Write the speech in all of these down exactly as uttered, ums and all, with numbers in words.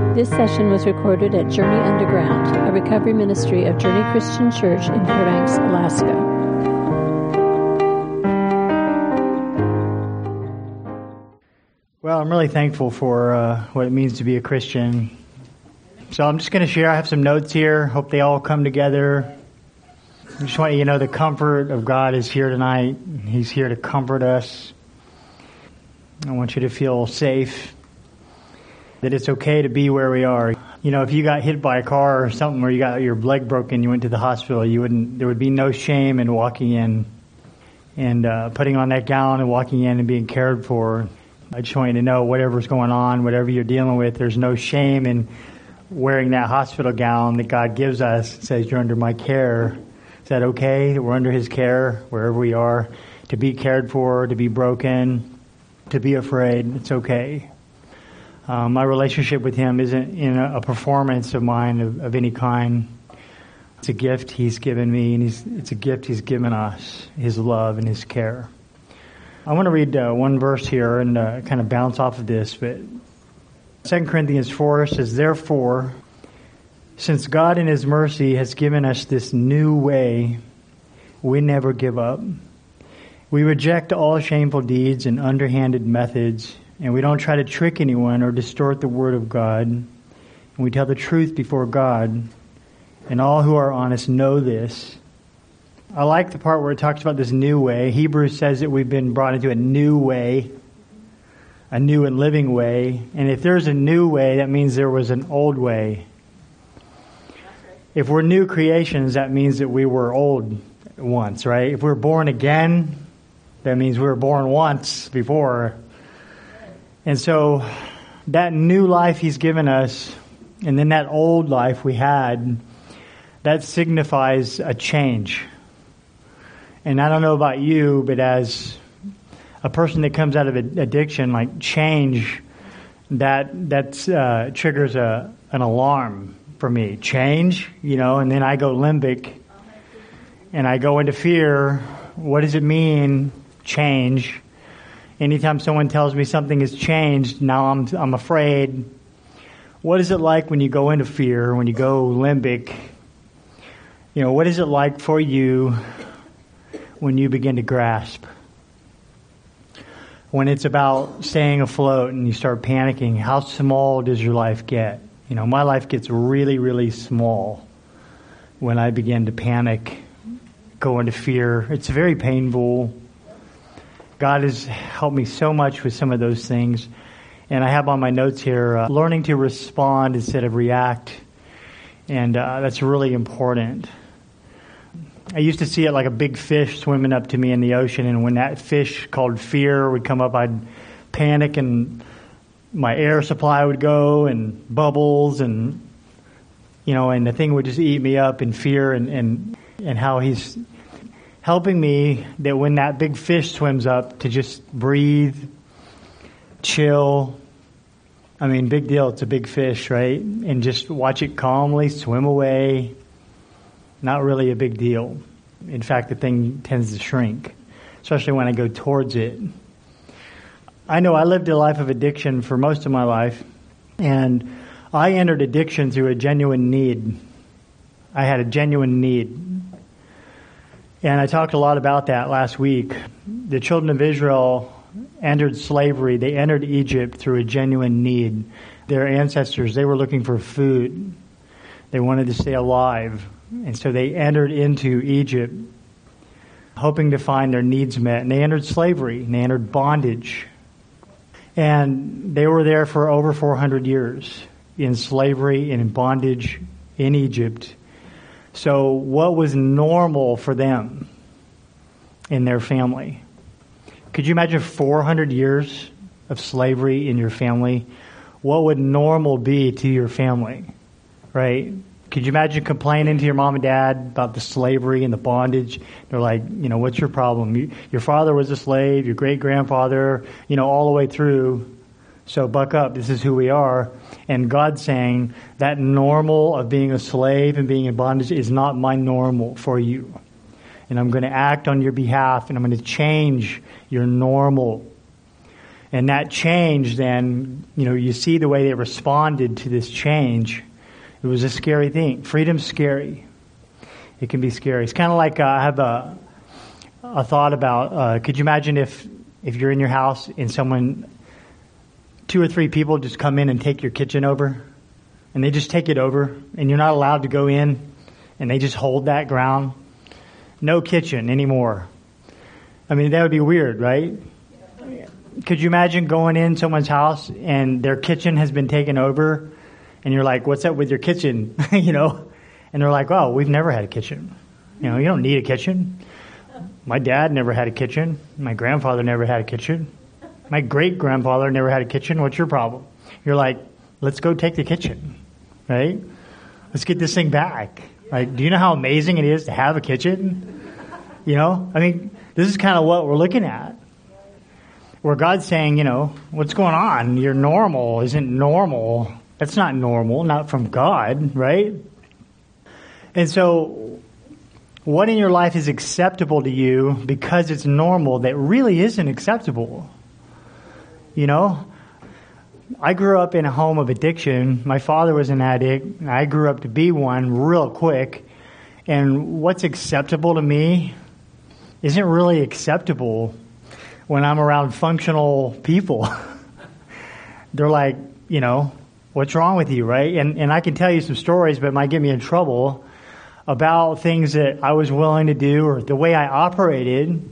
This session was recorded at Journey Underground, a recovery ministry of Journey Christian Church in Fairbanks, Alaska. Well, I'm really thankful for uh, what it means to be a Christian. So I'm just going to share. I have some notes here. Hope they all come together. I just want you to know the comfort of God is here tonight. He's here to comfort us. I want you to feel safe, that it's okay to be where we are. You know, if you got hit by a car or something where you got your leg broken, you went to the hospital, you wouldn't. There would be no shame in walking in and uh, putting on that gown and walking in and being cared for. I just want you to know whatever's going on, whatever you're dealing with, there's no shame in wearing that hospital gown that God gives us. It says, you're under my care. Is that okay? We're under His care wherever we are. To be cared for, to be broken, to be afraid, it's okay. Um, my relationship with Him isn't in a, a performance of mine of, of any kind. It's a gift He's given me, and he's, it's a gift He's given us, His love and His care. I want to read uh, one verse here and uh, kind of bounce off of this, but Second Corinthians four says, therefore, since God in His mercy has given us this new way, we never give up. We reject all shameful deeds and underhanded methods, and we don't try to trick anyone or distort the Word of God. And we tell the truth before God, and all who are honest know this. I like the part where it talks about this new way. Hebrews says that we've been brought into a new way, a new and living way. And if there's a new way, that means there was an old way. If we're new creations, that means that we were old once, right? If we're born again, that means we were born once before. And so that new life He's given us, and then that old life we had, that signifies a change. And I don't know about you, but as a person that comes out of addiction, like change, that that uh, triggers a an alarm for me. Change, you know, and then I go limbic, and I go into fear. What does it mean, change? Anytime someone tells me something has changed, now I'm I'm afraid. What is it like when you go into fear, when you go limbic? You know, what is it like for you when you begin to grasp? When it's about staying afloat and you start panicking, how small does your life get? You know, my life gets really, really small when I begin to panic, go into fear. It's very painful. God has helped me so much with some of those things. And I have on my notes here, uh, learning to respond instead of react. And uh, that's really important. I used to see it like a big fish swimming up to me in the ocean, and when that fish called fear would come up, I'd panic and my air supply would go and bubbles, and you know, and the thing would just eat me up in fear, and, and, and how He's helping me that when that big fish swims up to just breathe, chill. I mean, big deal, it's a big fish, right? And just watch it calmly swim away. Not really a big deal. In fact, the thing tends to shrink, especially when I go towards it. I know I lived a life of addiction for most of my life, and I entered addiction through a genuine need. I had a genuine need. And I talked a lot about that last week. The children of Israel entered slavery. They entered Egypt through a genuine need. Their ancestors, they were looking for food. They wanted to stay alive. And so they entered into Egypt hoping to find their needs met. And they entered slavery, and they entered bondage. And they were there for over four hundred years in slavery and in bondage in Egypt. So what was normal for them in their family? Could you imagine four hundred years of slavery in your family? What would normal be to your family, right? Could you imagine complaining to your mom and dad about the slavery and the bondage? They're like, you know, what's your problem? You, your father was a slave, your great-grandfather, you know, all the way through. So buck up. This is who we are. And God's saying that normal of being a slave and being in bondage is not my normal for you. And I'm going to act on your behalf, and I'm going to change your normal. And that change then, you know, you see the way they responded to this change. It was a scary thing. Freedom's scary. It can be scary. It's kind of like uh, I have a a thought about, uh, could you imagine if, if you're in your house and someone, two or three people just come in and take your kitchen over, and they just take it over, and you're not allowed to go in, and they just hold that ground. No kitchen anymore. I mean, that would be weird, right? Could you imagine going in someone's house and their kitchen has been taken over, and you're like, what's up with your kitchen? you know? And they're like, oh, we've never had a kitchen. You know, you don't need a kitchen. My dad never had a kitchen. My grandfather never had a kitchen. My great-grandfather never had a kitchen. What's your problem? You're like, let's go take the kitchen, right? Let's get this thing back. Like, do you know how amazing it is to have a kitchen? You know? I mean, this is kind of what we're looking at. Where God's saying, you know, what's going on? Your normal isn't normal. That's not normal, not from God, right? And so, what in your life is acceptable to you because it's normal that really isn't acceptable? You know? I grew up in a home of addiction. My father was an addict. I grew up to be one real quick. And what's acceptable to me isn't really acceptable when I'm around functional people. They're like, you know, what's wrong with you, right? And and I can tell you some stories, but it might get me in trouble about things that I was willing to do or the way I operated.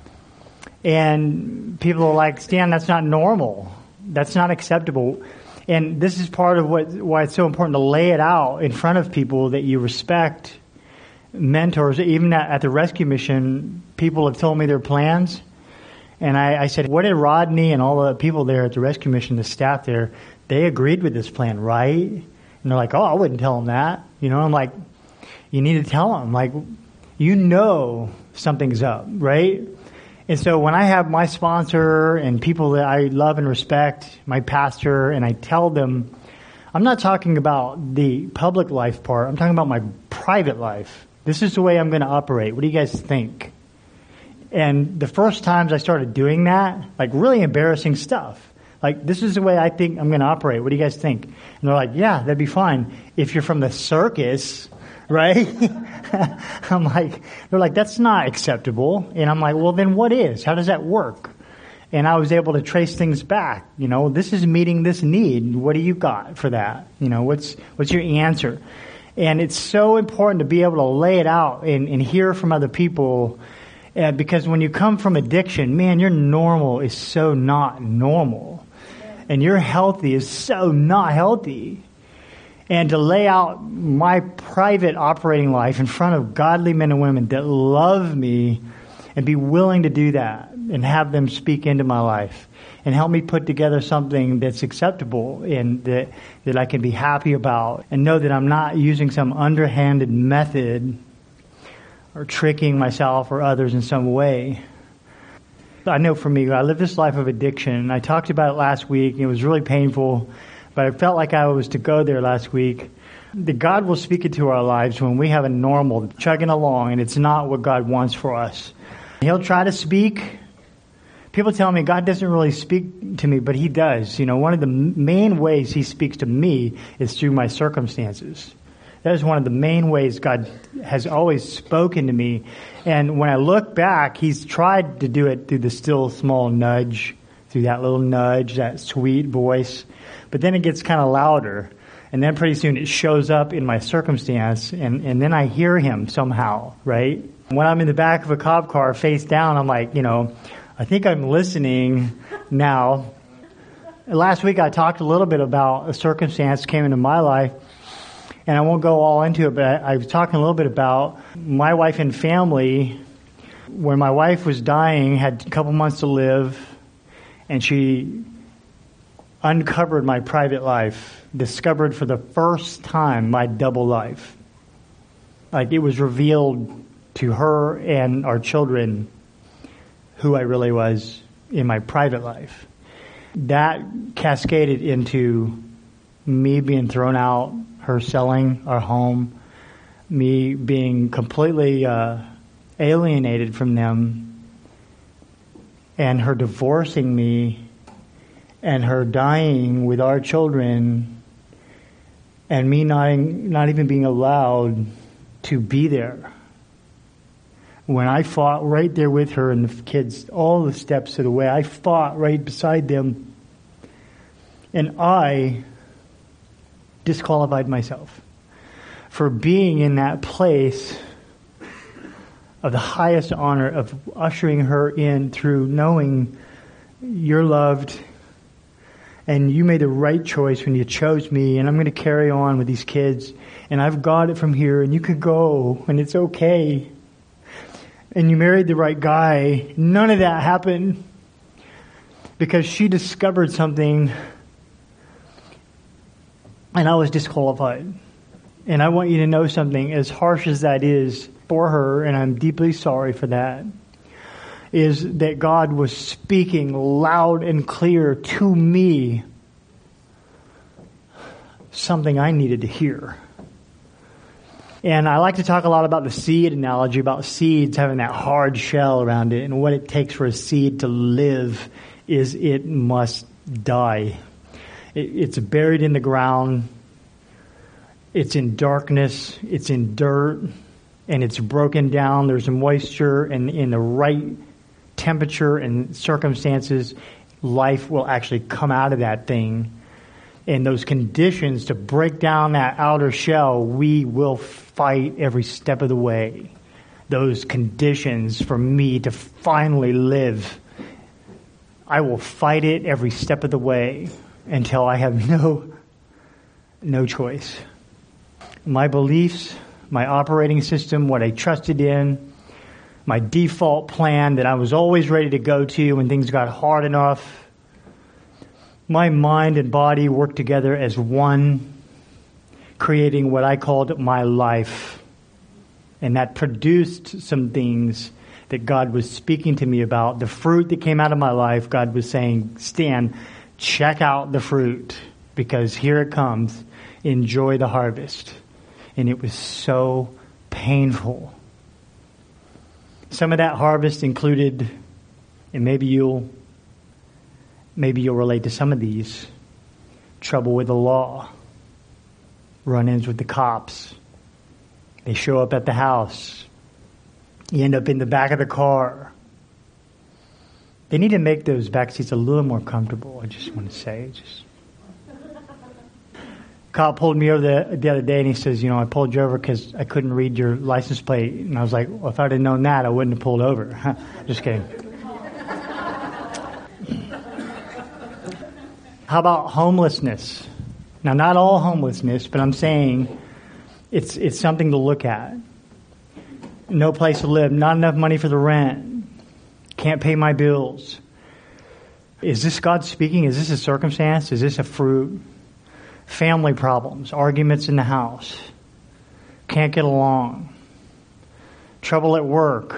And people are like, Stan, that's not normal. That's not acceptable. And this is part of what why it's so important to lay it out in front of people that you respect. Mentors, even at, at the rescue mission, people have told me their plans. And I, I said, what did Rodney and all the people there at the rescue mission, the staff there, they agreed with this plan, right? And they're like, oh, I wouldn't tell them that. You know, I'm like, you need to tell them. Like, you know something's up, right? And so when I have my sponsor and people that I love and respect, my pastor, and I tell them, I'm not talking about the public life part. I'm talking about my private life. This is the way I'm going to operate. What do you guys think? And the first times I started doing that, like really embarrassing stuff. Like, this is the way I think I'm going to operate. What do you guys think? And they're like, yeah, that'd be fine. If you're from the circus, right? I'm like, they're like, that's not acceptable. And I'm like, well, then what is? How does that work? And I was able to trace things back. You know, this is meeting this need. What do you got for that? You know, what's what's your answer? And it's so important to be able to lay it out and, and hear from other people. Uh, because when you come from addiction, man, your normal is so not normal. And your healthy is so not healthy. And to lay out my private operating life in front of godly men and women that love me and be willing to do that and have them speak into my life and help me put together something that's acceptable and that, that I can be happy about and know that I'm not using some underhanded method or tricking myself or others in some way. I know for me, I live this life of addiction. I talked about it last week. It was really painful, but I felt like I was to go there last week. That God will speak into our lives when we have a normal chugging along and it's not what God wants for us. He'll try to speak. People tell me God doesn't really speak to me, but He does. You know, one of the main ways He speaks to me is through my circumstances. That is one of the main ways God has always spoken to me. And when I look back, He's tried to do it through the still small nudge, through that little nudge, that sweet voice. But then it gets kind of louder. And then pretty soon it shows up in my circumstance. And, and then I hear Him somehow, right? When I'm in the back of a cop car face down, I'm like, you know, I think I'm listening now. Last week I talked a little bit about a circumstance that came into my life. And I won't go all into it, but I, I was talking a little bit about my wife and family. When my wife was dying, had a couple months to live, and she uncovered my private life, discovered for the first time my double life. Like, it was revealed to her and our children who I really was in my private life. That cascaded into me being thrown out, her selling our home, me being completely uh, alienated from them, and her divorcing me, and her dying with our children, and me not, not even being allowed to be there. When I fought right there with her and the kids, all the steps of the way, I fought right beside them. And I disqualified myself for being in that place of the highest honor of ushering her in through knowing you're loved and you made the right choice when you chose me, and I'm going to carry on with these kids, and I've got it from here, and you could go, and it's okay. And you married the right guy. None of that happened because she discovered something and I was disqualified. And I want you to know something, as harsh as that is for her, and I'm deeply sorry for that, is that God was speaking loud and clear to me something I needed to hear. And I like to talk a lot about the seed analogy, about seeds having that hard shell around it, and what it takes for a seed to live is it must die. It, it's buried in the ground. It's in darkness. It's in dirt. And it's broken down. There's moisture, and in the right temperature and circumstances, life will actually come out of that thing. And those conditions to break down that outer shell, we will fight every step of the way. Those conditions for me to finally live, I will fight it every step of the way until I have no, no choice. My beliefs, my operating system, what I trusted in, my default plan that I was always ready to go to when things got hard enough, my mind and body worked together as one, creating what I called my life. And that produced some things that God was speaking to me about. The fruit that came out of my life, God was saying, Stan, check out the fruit, because here it comes. Enjoy the harvest. And it was so painful. Some of that harvest included, and maybe you'll Maybe you'll relate to some of these. Trouble with the law. Run-ins with the cops. They show up at the house. You end up in the back of the car. They need to make those back seats a little more comfortable, I just want to say. Just. Cop pulled me over the, the other day and he says, you know, I pulled you over because I couldn't read your license plate. And I was like, well, if I'd have known that, I wouldn't have pulled over. Just kidding. How about homelessness? Now, not all homelessness, but I'm saying it's it's something to look at. No place to live, not enough money for the rent, can't pay my bills. Is this God speaking? Is this a circumstance? Is this a fruit? Family problems, arguments in the house, can't get along, trouble at work,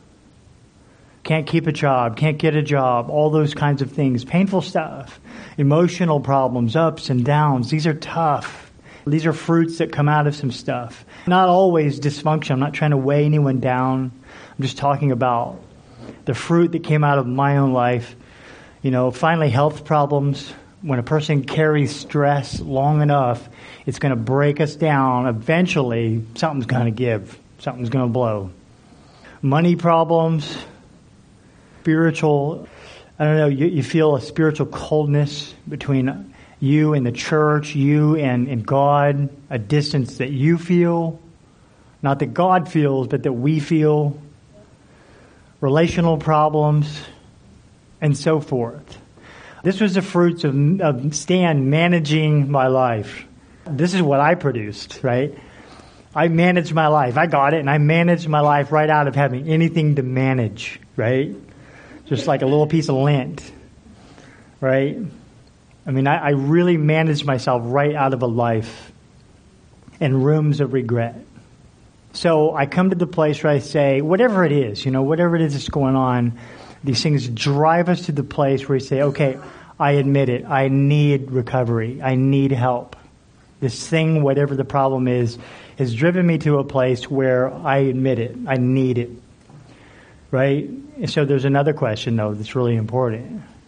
can't keep a job, can't get a job, all those kinds of things, painful stuff. Emotional problems, ups and downs. These are tough. These are fruits that come out of some stuff. Not always dysfunction. I'm not trying to weigh anyone down. I'm just talking about the fruit that came out of my own life. You know, finally, health problems. When a person carries stress long enough, it's going to break us down. Eventually, something's going to give. Something's going to blow. Money problems. Spiritual I don't know, you, you feel a spiritual coldness between you and the church, you and, and God, a distance that you feel, not that God feels, but that we feel, relational problems, and so forth. This was the fruits of, of Stan managing my life. This is what I produced, right? I managed my life. I got it, and I managed my life right out of having anything to manage, right? Just like a little piece of lint, right? I mean, I, I really managed myself right out of a life and rooms of regret. So I come to the place where I say, whatever it is, you know, whatever it is that's going on, these things drive us to the place where we say, okay, I admit it. I need recovery. I need help. This thing, whatever the problem is, has driven me to a place where I admit it. I need it. Right? And so there's another question, though, that's really important.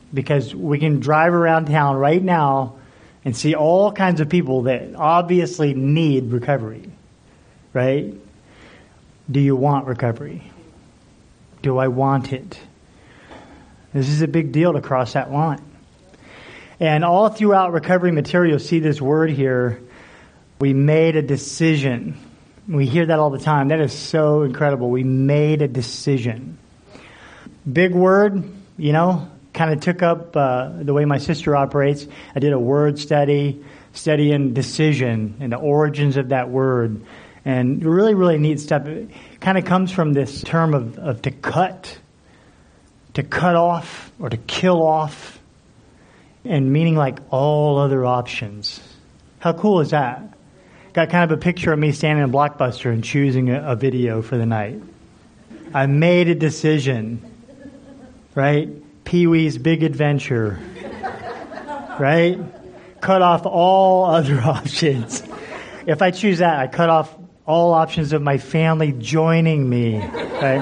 because we can drive around town right now and see all kinds of people that obviously need recovery, right? Do you want recovery? Do I want it? This is a big deal to cross that line. And all throughout recovery material, you'll see this word here, we made a decision. We hear that all the time. That is so incredible. We made a decision. Big word, you know, kind of took up uh, the way my sister operates. I did a word study, studying decision and the origins of that word. And really, really neat stuff. It kind of comes from this term of, of to cut, to cut off or to kill off, and meaning like all other options. How cool is that? Got kind of a picture of me standing in Blockbuster and choosing a, a video for the night. I made a decision, right? Pee-wee's Big Adventure, right? Cut off all other options. If I choose that, I cut off all options of my family joining me, right?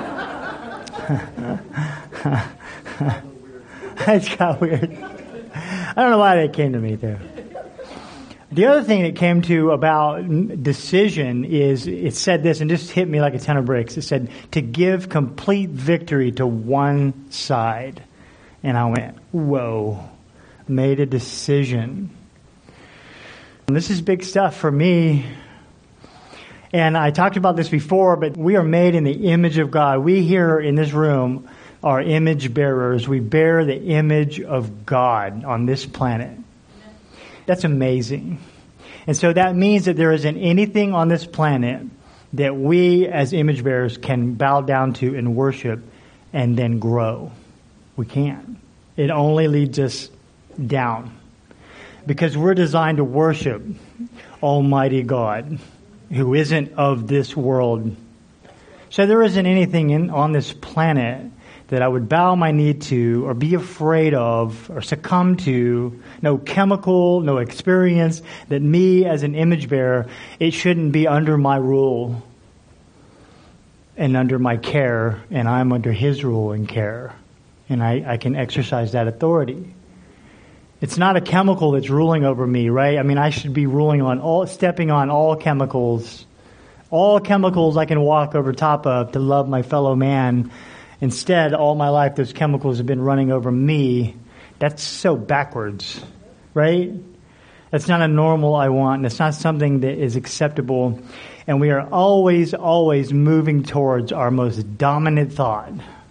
That got weird. I don't know why that came to me there. The other thing that came to about decision is it said this, and just hit me like a ton of bricks. It said to give complete victory to one side. And I went, whoa, made a decision. And this is big stuff for me. And I talked about this before, but we are made in the image of God. We here in this room are image bearers. We bear the image of God on this planet. That's amazing. And so that means that there isn't anything on this planet that we as image bearers can bow down to and worship and then grow. We can't. It only leads us down. Because we're designed to worship Almighty God, who isn't of this world. So there isn't anything in, on this planet that I would bow my knee to or be afraid of or succumb to. No chemical, no experience that me as an image bearer, it shouldn't be under my rule and under my care, and I'm under His rule and care. And I, I can exercise that authority. It's not a chemical that's ruling over me, right? I mean, I should be ruling on all, stepping on all chemicals. All chemicals I can walk over top of to love my fellow man. Instead, all my life, those chemicals have been running over me. That's so backwards, right? That's not a normal I want, and it's not something that is acceptable. And we are always, always moving towards our most dominant thought.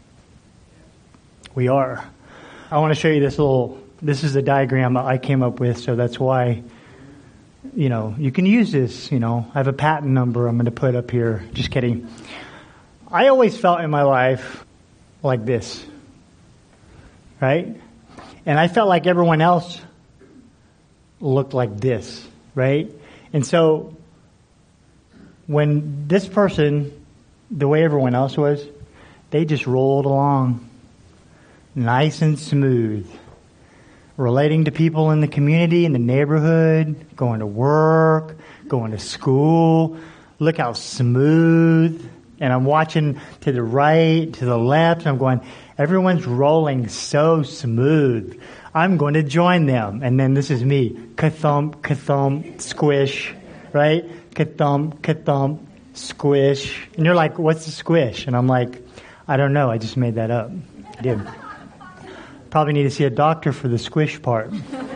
We are. I want to show you this little, this is a diagram I came up with, so that's why, you know, you can use this, you know. I have a patent number I'm going to put up here. Just kidding. I always felt in my life like this, right? And I felt like everyone else looked like this, right? And so when this person, the way everyone else was, they just rolled along nice and smooth, relating to people in the community, in the neighborhood, going to work, going to school. Look how smooth. And I'm watching to the right, to the left, and I'm going, everyone's rolling so smooth. I'm going to join them. And then this is me. Ka-thump, ka-thump, squish, right? Ka-thump, ka-thump, squish. And you're like, what's the squish? And I'm like, I don't know. I just made that up. I did. Probably need to see a doctor for the squish part.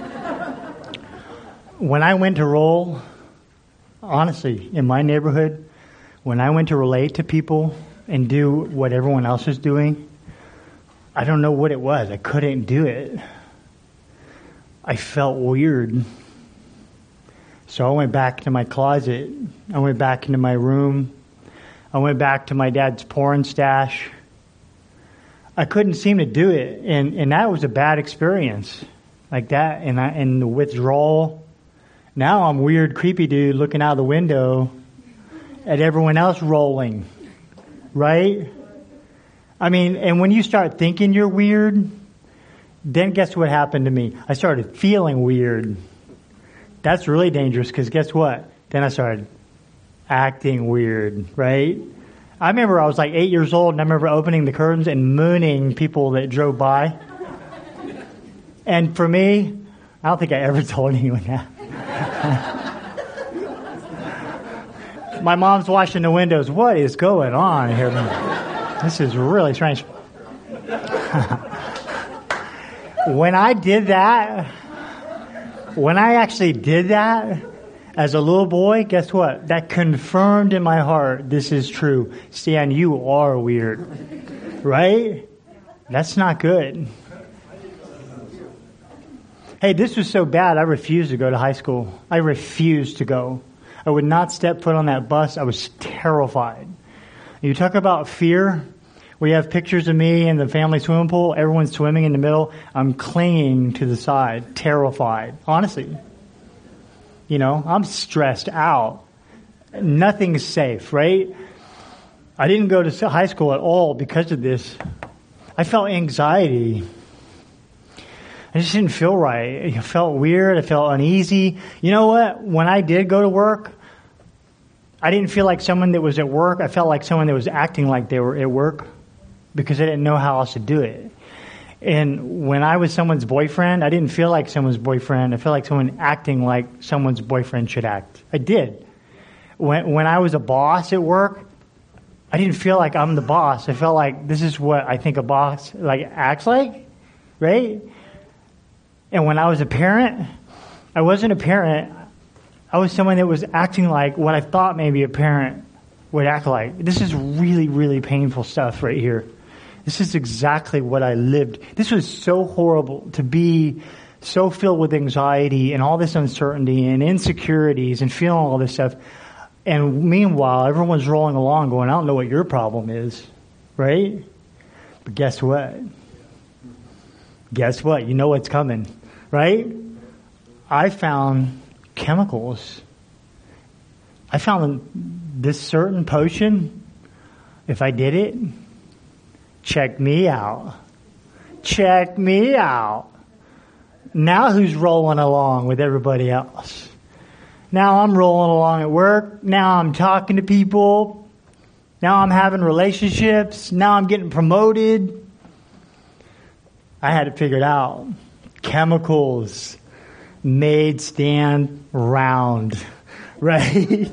When I went to roll, honestly, in my neighborhood, when I went to relate to people and do what everyone else is doing, I don't know what it was. I couldn't do it. I felt weird. So I went back to my closet. I went back into my room. I went back to my dad's porn stash. I couldn't seem to do it. And, and that was a bad experience. Like that. And, I, and the withdrawal. Now I'm weird, creepy dude looking out the window at everyone else rolling, right? I mean, and when you start thinking you're weird, then guess what happened to me? I started feeling weird. That's really dangerous because guess what? Then I started acting weird, right? I remember I was like eight years old and I remember opening the curtains and mooning people that drove by. And for me, I don't think I ever told anyone that. My mom's washing the windows. What is going on here? This is really strange. When I did that, when I actually did that as a little boy, guess what? That confirmed in my heart, this is true. Stan, you are weird. Right? That's not good. Hey, this was so bad, I refused to go to high school. I refused to go. I would not step foot on that bus. I was terrified. You talk about fear. We have pictures of me in the family swimming pool. Everyone's swimming in the middle. I'm clinging to the side, terrified. Honestly. You know, I'm stressed out. Nothing's safe, right? I didn't go to high school at all because of this. I felt anxiety. I just didn't feel right. I felt weird. I felt uneasy. You know what? When I did go to work, I didn't feel like someone that was at work. I felt like someone that was acting like they were at work because I didn't know how else to do it. And when I was someone's boyfriend, I didn't feel like someone's boyfriend. I felt like someone acting like someone's boyfriend should act. I did. When when I was a boss at work, I didn't feel like I'm the boss. I felt like this is what I think a boss like acts like, right? And when I was a parent, I wasn't a parent. I was someone that was acting like what I thought maybe a parent would act like. This is really, really painful stuff right here. This is exactly what I lived. This was so horrible to be so filled with anxiety and all this uncertainty and insecurities and feeling all this stuff. And meanwhile, everyone's rolling along going, I don't know what your problem is, right? But guess what? Guess what? You know what's coming, right? I found chemicals. I found this certain potion, if I did it, check me out. Check me out. Now who's rolling along with everybody else? Now I'm rolling along at work. Now I'm talking to people. Now I'm having relationships. Now I'm getting promoted. I had it figured out. Chemicals made Stan round, right?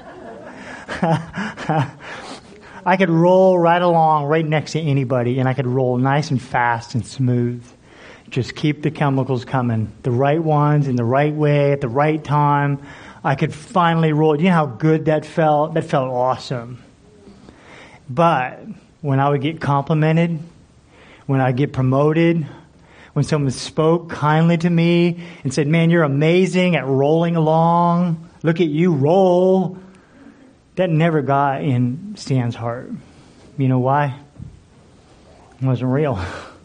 I could roll right along right next to anybody, and I could roll nice and fast and smooth. Just keep the chemicals coming. The right ones in the right way at the right time. I could finally roll. You know how good that felt? That felt awesome. But when I would get complimented, when I get promoted, when someone spoke kindly to me and said, man, you're amazing at rolling along. Look at you roll. That never got in Stan's heart. You know why? It wasn't real.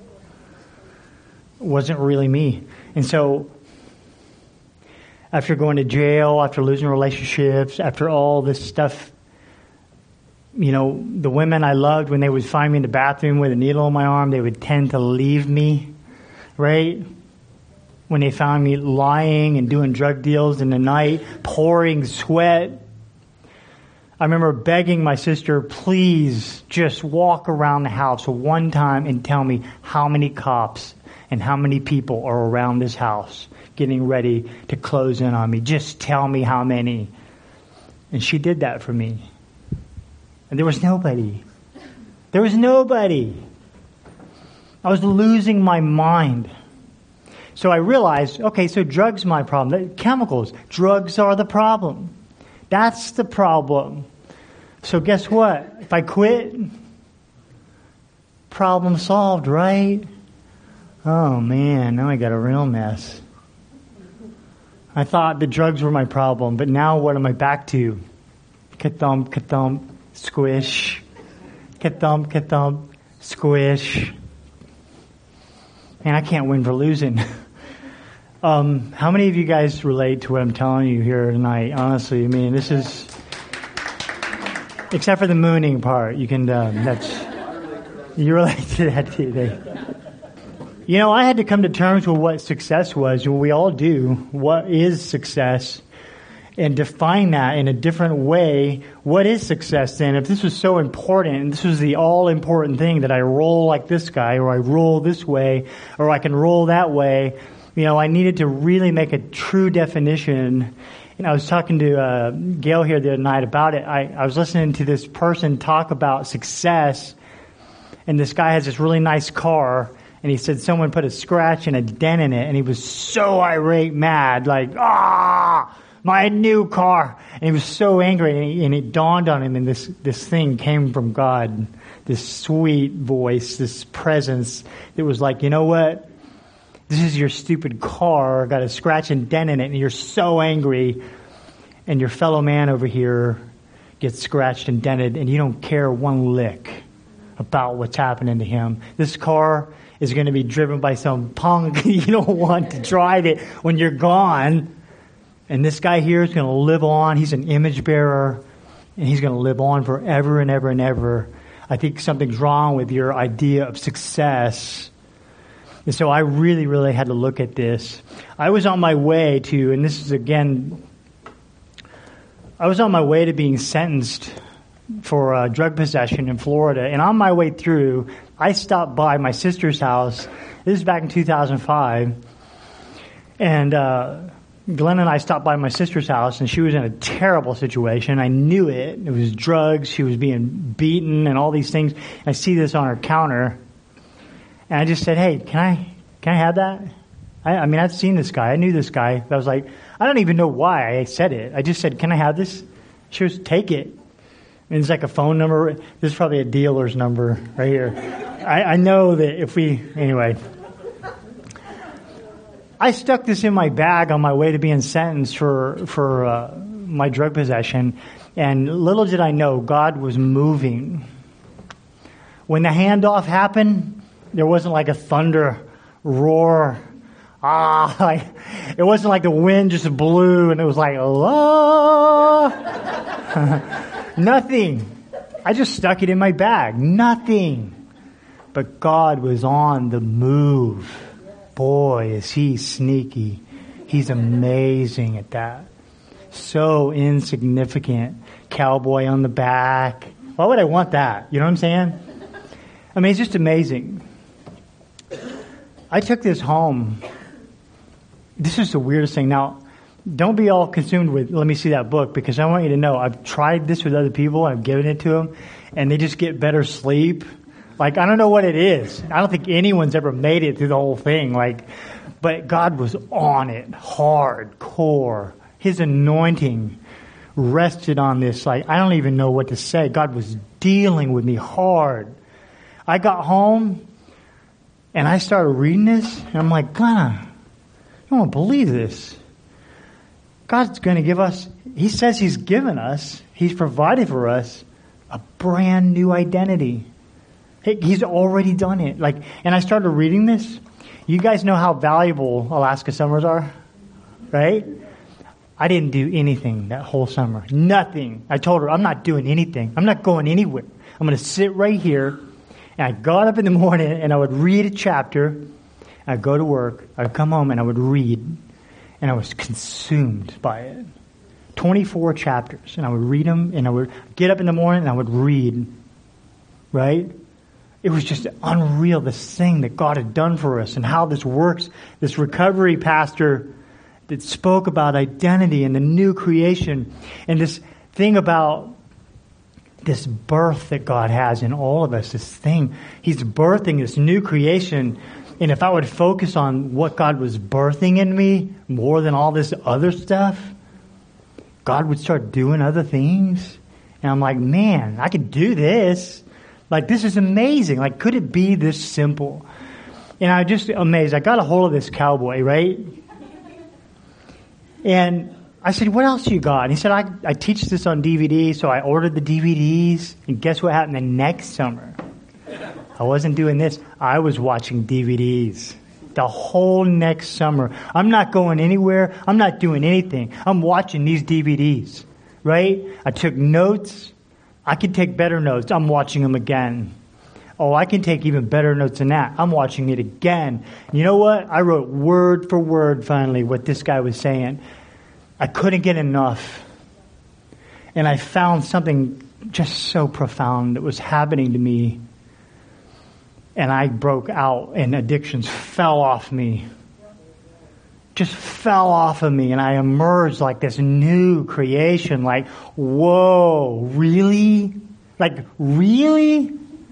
It wasn't really me. And so after going to jail, after losing relationships, after all this stuff, you know, the women I loved, when they would find me in the bathroom with a needle in my arm, they would tend to leave me, right? When they found me lying and doing drug deals in the night, pouring sweat. I remember begging my sister, please just walk around the house one time and tell me how many cops and how many people are around this house getting ready to close in on me. Just tell me how many. And she did that for me. And there was nobody. There was nobody. I was losing my mind. So I realized, okay, so drugs are my problem. Chemicals. Drugs are the problem. That's the problem. So guess what? If I quit, problem solved, right? Oh man, now I got a real mess. I thought the drugs were my problem, but now what am I back to? Ka-thump, ka-thump, squish. Ka-thump, ka-thump, squish. Man, I can't win for losing. Um, how many of you guys relate to what I'm telling you here tonight? Honestly, I mean, this is, except for the mooning part, you can, uh, that's, you relate to that today. You know, I had to come to terms with what success was, what we all do. What is success? and define that in a different way. What is success then? If this was so important, and this was the all-important thing that I roll like this guy, or I roll this way, or I can roll that way, you know, I needed to really make a true definition. And I was talking to uh, Gail here the other night about it. I, I was listening to this person talk about success, and this guy has this really nice car, and he said someone put a scratch and a dent in it, and he was so irate, mad, like, ah, my new car. And he was so angry, and, he, and it dawned on him, and this, this thing came from God, this sweet voice, this presence that was like, you know what? This is your stupid car, got a scratch and dent in it, and you're so angry, and your fellow man over here gets scratched and dented, and you don't care one lick about what's happening to him. This car is going to be driven by some punk. You don't want to drive it when you're gone. And this guy here is going to live on. He's an image bearer, and he's going to live on forever and ever and ever. I think something's wrong with your idea of success. And so I really, really had to look at this. I was on my way to, and this is again, I was on my way to being sentenced for uh, drug possession in Florida. And on my way through, I stopped by my sister's house. This is back in two thousand five. And uh, Glenn and I stopped by my sister's house, and she was in a terrible situation. I knew it. It was drugs. She was being beaten and all these things. I see this on her counter. And I just said, hey, can I can I have that? I, I mean, I've seen this guy. I knew this guy. I was like, I don't even know why I said it. I just said, can I have this? She was, take it. And it's like a phone number. This is probably a dealer's number right here. I, I know that if we, anyway. I stuck this in my bag on my way to being sentenced for, for uh, my drug possession. And little did I know, God was moving. When the handoff happened, there wasn't like a thunder roar. Ah, like, it wasn't like the wind just blew and it was like, oh. Nothing. I just stuck it in my bag. Nothing. But God was on the move. Boy, is he sneaky. He's amazing at that. So insignificant. Cowboy on the back. Why would I want that? You know what I'm saying? I mean, it's just amazing. I took this home. This is the weirdest thing. Now, don't be all consumed with, let me see that book, because I want you to know, I've tried this with other people, I've given it to them, and they just get better sleep. Like, I don't know what it is. I don't think anyone's ever made it through the whole thing. Like, but God was on it, hardcore. His anointing rested on this. Like, I don't even know what to say. God was dealing with me hard. I got home, and I started reading this, and I'm like, God, I don't believe this. God's going to give us, he says he's given us, he's provided for us a brand new identity. He's already done it. Like, and I started reading this. You guys know how valuable Alaska summers are, right? I didn't do anything that whole summer. Nothing. I told her, I'm not doing anything. I'm not going anywhere. I'm going to sit right here. And I got up in the morning and I would read a chapter. I'd go to work. I'd come home and I would read. And I was consumed by it. twenty-four chapters. And I would read them, and I would get up in the morning and I would read. Right? It was just unreal, this thing that God had done for us and how this works. This recovery pastor that spoke about identity and the new creation and this thing about this birth that God has in all of us, this thing. He's birthing this new creation. And if I would focus on what God was birthing in me more than all this other stuff, God would start doing other things. And I'm like, man, I could do this. Like, this is amazing. Like, could it be this simple? And I was just amazed. I got a hold of this cowboy, right? And I said, what else you got? And he said, I, I teach this on D V D, so I ordered the D V Ds. And guess what happened the next summer? I wasn't doing this. I was watching D V Ds the whole next summer. I'm not going anywhere. I'm not doing anything. I'm watching these D V Ds, right? I took notes. I can take better notes. I'm watching them again. Oh, I can take even better notes than that. I'm watching it again. You know what? I wrote word for word, finally, what this guy was saying. I couldn't get enough. And I found something just so profound that was happening to me. And I broke out, and addictions fell off me. Just fell off of me, and I emerged like this new creation. Like, whoa, really? Like, really?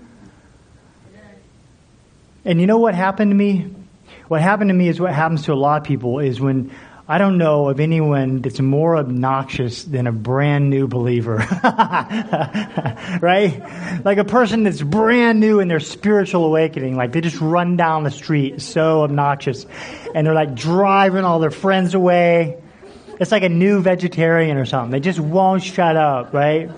And you know what happened to me? What happened to me is what happens to a lot of people is when I don't know of anyone that's more obnoxious than a brand new believer. Right? Like a person that's brand new in their spiritual awakening. Like they just run down the street so obnoxious. And they're like driving all their friends away. It's like a new vegetarian or something. They just won't shut up, right?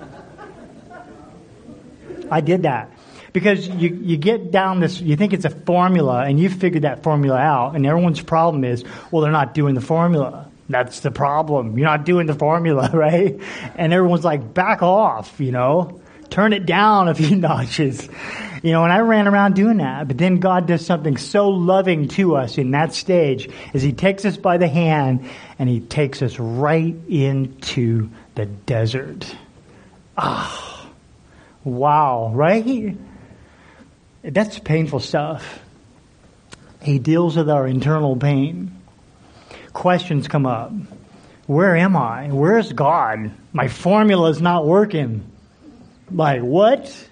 I did that. Because you, you get down this, you think it's a formula, and you figured that formula out, and everyone's problem is, well, they're not doing the formula. That's the problem. You're not doing the formula, right? And everyone's like, back off, you know? Turn it down a few notches. You know, and I ran around doing that. But then God does something so loving to us in that stage, is He takes us by the hand, and He takes us right into the desert. Ah, wow, right? That's painful stuff. He deals with our internal pain. Questions come up. Where am I? Where's God? My formula's not working. Like, what?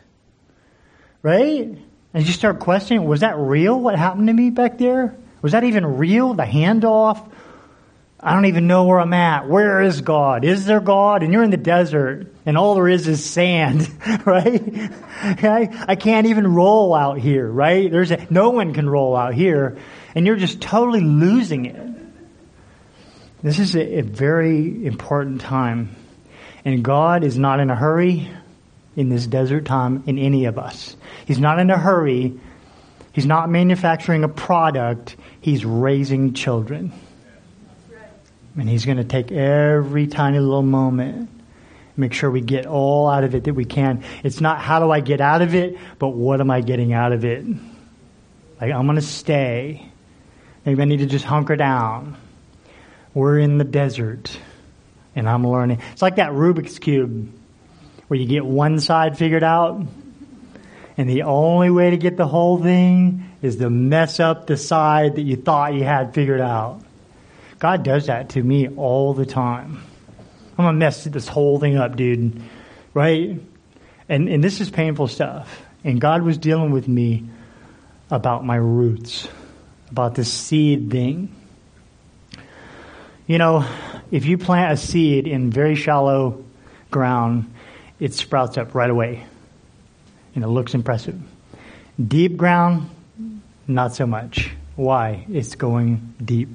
Right? And you start questioning, was that real? What happened to me back there? Was that even real? The handoff? I don't even know where I'm at. Where is God? Is there God? And you're in the desert, and all there is is sand, right? I, I can't even roll out here, right? There's a, no one can roll out here, and you're just totally losing it. This is a, a very important time, and God is not in a hurry in this desert time in any of us. He's not in a hurry. He's not manufacturing a product. He's raising children. And He's going to take every tiny little moment, make sure we get all out of it that we can. It's not how do I get out of it, but what am I getting out of it? Like, I'm going to stay. Maybe I need to just hunker down. We're in the desert, and I'm learning. It's like that Rubik's Cube, where you get one side figured out, and the only way to get the whole thing is to mess up the side that you thought you had figured out. God does that to me all the time. I'm going to mess this whole thing up, dude. Right? And and this is painful stuff. And God was dealing with me about my roots, about this seed thing. You know, if you plant a seed in very shallow ground, it sprouts up right away. And it looks impressive. Deep ground, not so much. Why? It's going deep.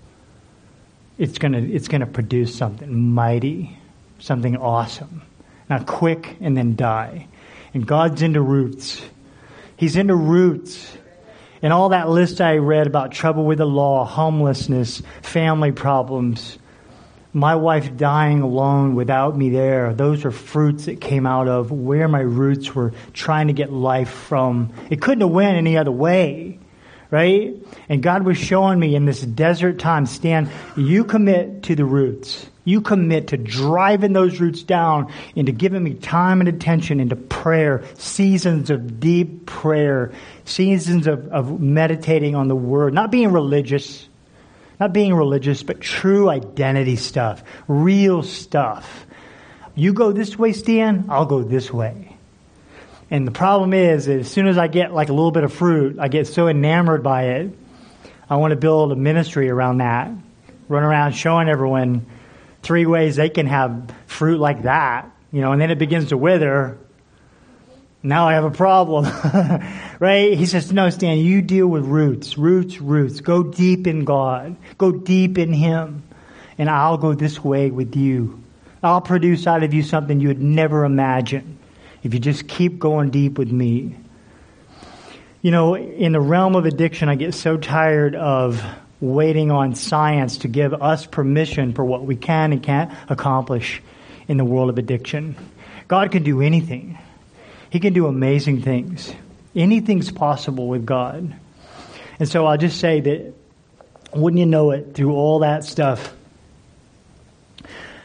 It's gonna it's gonna produce something mighty, something awesome. Not quick and then die. And God's into roots. He's into roots. And all that list I read about trouble with the law, homelessness, family problems, my wife dying alone without me there, those are fruits that came out of where my roots were trying to get life from. It couldn't have went any other way. Right? And God was showing me in this desert time, Stan, you commit to the roots. You commit to driving those roots down into giving me time and attention into prayer, seasons of deep prayer, seasons of, of meditating on the Word, not being religious, not being religious, but true identity stuff, real stuff. You go this way, Stan, I'll go this way. And the problem is that as soon as I get like a little bit of fruit, I get so enamored by it. I want to build a ministry around that. Run around showing everyone three ways they can have fruit like that. You know, and then it begins to wither. Now I have a problem. Right? He says, no, Stan, you deal with roots, roots, roots. Go deep in God. Go deep in Him. And I'll go this way with you. I'll produce out of you something you would never imagine. If you just keep going deep with me. You know, in the realm of addiction, I get so tired of waiting on science to give us permission for what we can and can't accomplish in the world of addiction. God can do anything. He can do amazing things. Anything's possible with God. And so I'll just say that, wouldn't you know it, through all that stuff,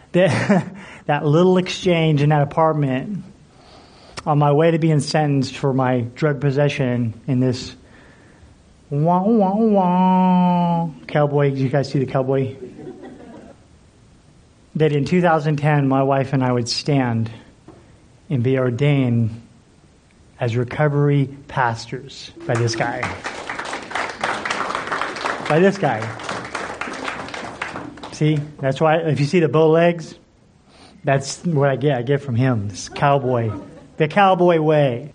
that, that little exchange in that apartment on my way to being sentenced for my drug possession in this wah, wah, wah, cowboy. Did you guys see the cowboy? That in two thousand ten, my wife and I would stand and be ordained as recovery pastors by this guy. By this guy. See, that's why, if you see the bow legs, that's what I get. I get from him, this cowboy. The cowboy way.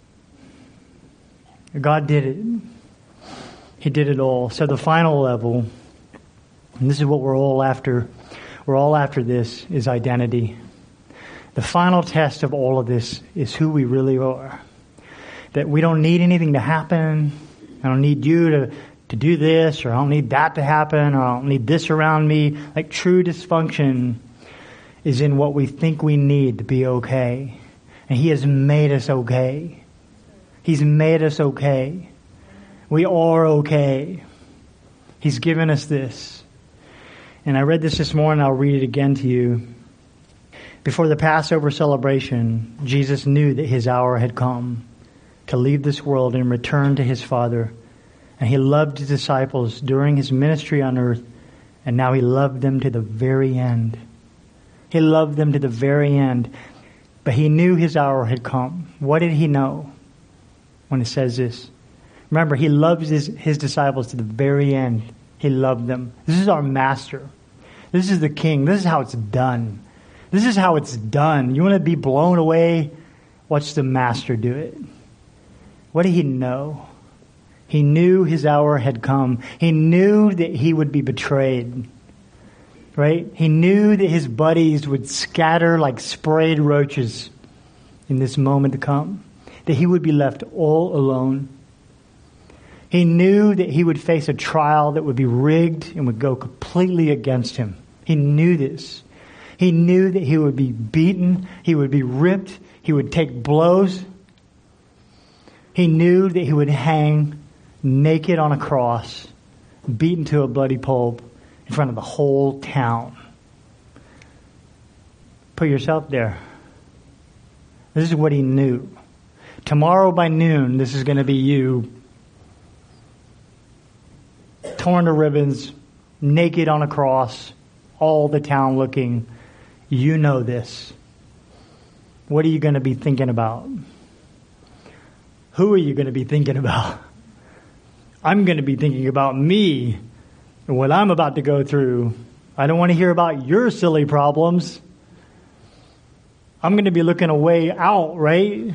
God did it. He did it all. So the final level, and this is what we're all after, we're all after this, is identity. The final test of all of this is who we really are. That we don't need anything to happen. I don't need you to, to do this, or I don't need that to happen, or I don't need this around me. Like, true dysfunction is in what we think we need to be okay. And He has made us okay. He's made us okay. We are okay. He's given us this. And I read this this morning. I'll read it again to you. Before the Passover celebration, Jesus knew that His hour had come to leave this world and return to His Father. And He loved His disciples during His ministry on earth. And now He loved them to the very end. He loved them to the very end. But He knew His hour had come. What did He know when it says this? Remember, He loves His, his disciples to the very end. He loved them. This is our Master. This is the King. This is how it's done. This is how it's done. You want to be blown away? Watch the Master do it. What did He know? He knew His hour had come. He knew that He would be betrayed. Right? He knew that His buddies would scatter like sprayed roaches in this moment to come. That He would be left all alone. He knew that He would face a trial that would be rigged and would go completely against Him. He knew this. He knew that He would be beaten. He would be ripped. He would take blows. He knew that He would hang naked on a cross, beaten to a bloody pulp, in front of the whole town. Put yourself there. This is what He knew. Tomorrow by noon, this is going to be you, torn to ribbons, naked on a cross, all the town looking. You know this. What are you going to be thinking about? Who are you going to be thinking about? I'm going to be thinking about me and what I'm about to go through. I don't want to hear about your silly problems. I'm going to be looking a way out, right?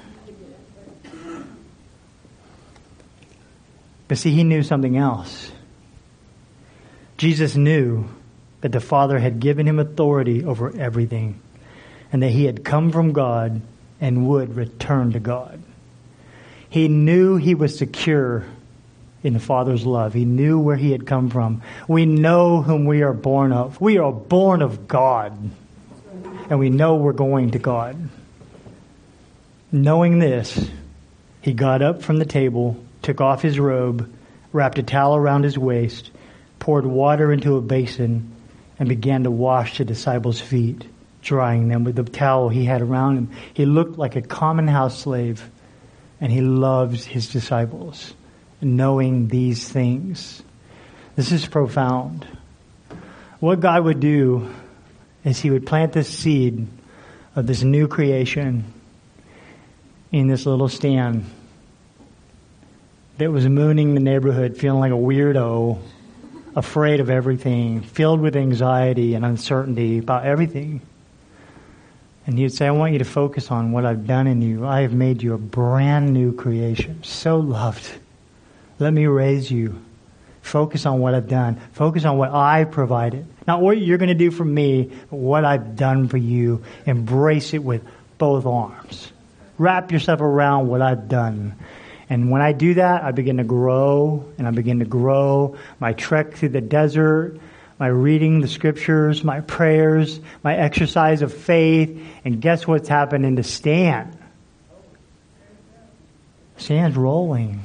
But see, He knew something else. Jesus knew that the Father had given Him authority over everything, and that He had come from God and would return to God. He knew He was secure in the Father's love. He knew where He had come from. We know whom we are born of. We are born of God. And we know we're going to God. Knowing this, He got up from the table, took off His robe, wrapped a towel around His waist, poured water into a basin, and began to wash the disciples' feet, drying them with the towel He had around Him. He looked like a common house slave, and He loved His disciples. Knowing these things. This is profound. What God would do is He would plant this seed of this new creation in this little Stan that was mooning the neighborhood, feeling like a weirdo, afraid of everything, filled with anxiety and uncertainty about everything. And He'd say, I want you to focus on what I've done in you. I have made you a brand new creation, so loved. Let me raise you. Focus on what I've done. Focus on what I provided. Not what you're going to do for me, but what I've done for you. Embrace it with both arms. Wrap yourself around what I've done. And when I do that, I begin to grow, and I begin to grow. My trek through the desert, my reading the scriptures, my prayers, my exercise of faith. And guess what's happening to Stan? Stan's rolling.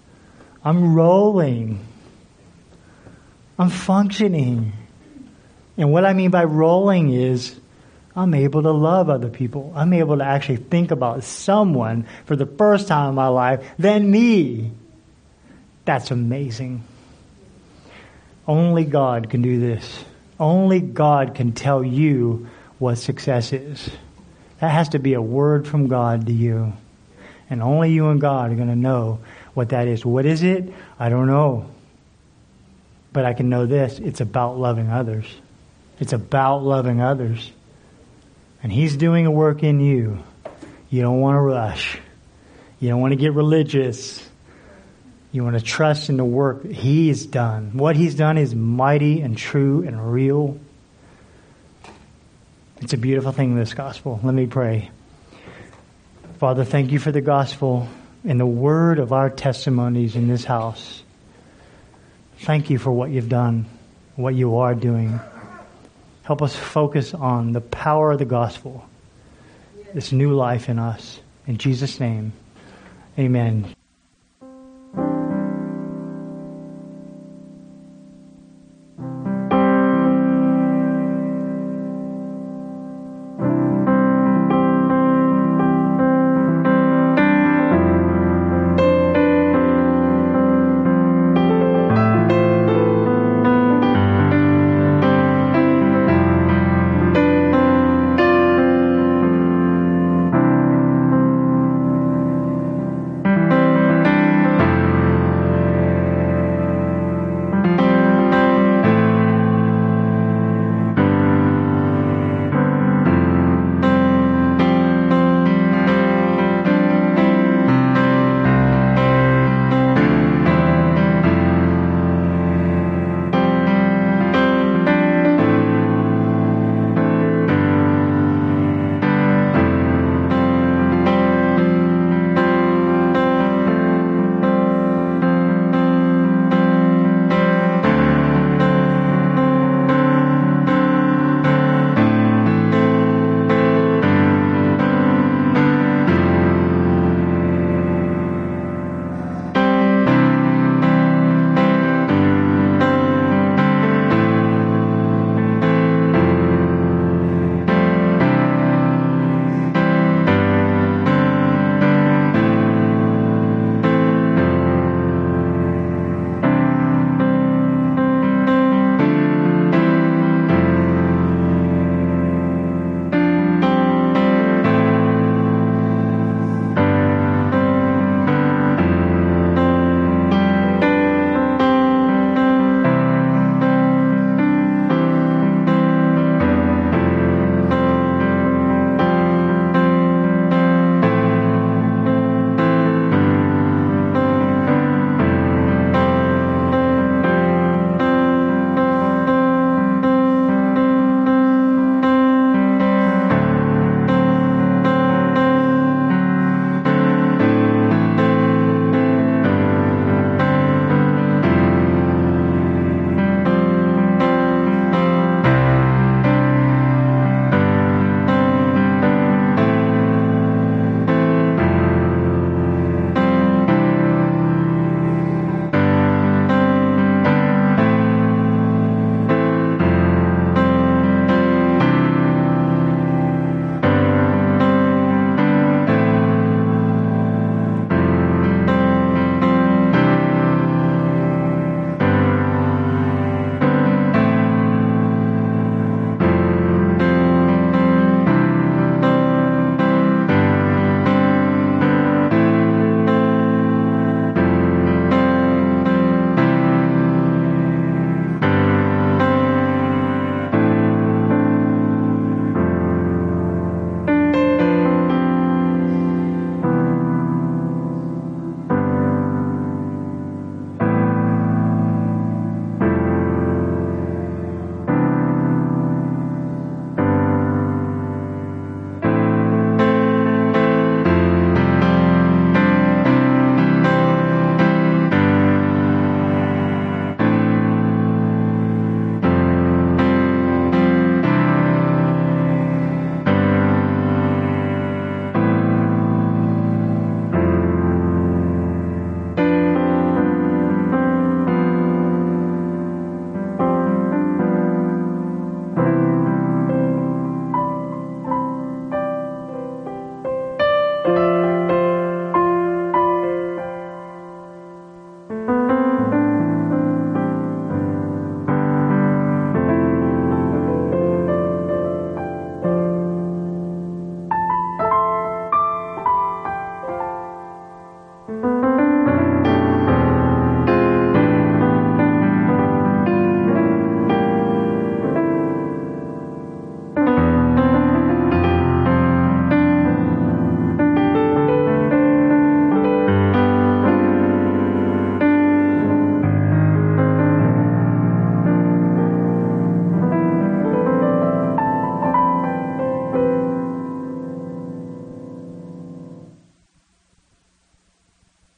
I'm rolling. I'm functioning. And what I mean by rolling is I'm able to love other people. I'm able to actually think about someone for the first time in my life than me. That's amazing. Only God can do this. Only God can tell you what success is. That has to be a word from God to you. And only you and God are going to know what that is. What is it? I don't know. But I can know this. It's about loving others. It's about loving others. And He's doing a work in you. You don't want to rush. You don't want to get religious. You want to trust in the work that He's done. What He's done is mighty and true and real. It's a beautiful thing, this gospel. Let me pray. Father, thank you for the gospel and the word of our testimonies in this house. Thank you for what you've done, what you are doing. Help us focus on the power of the gospel, this new life in us. In Jesus' name, amen.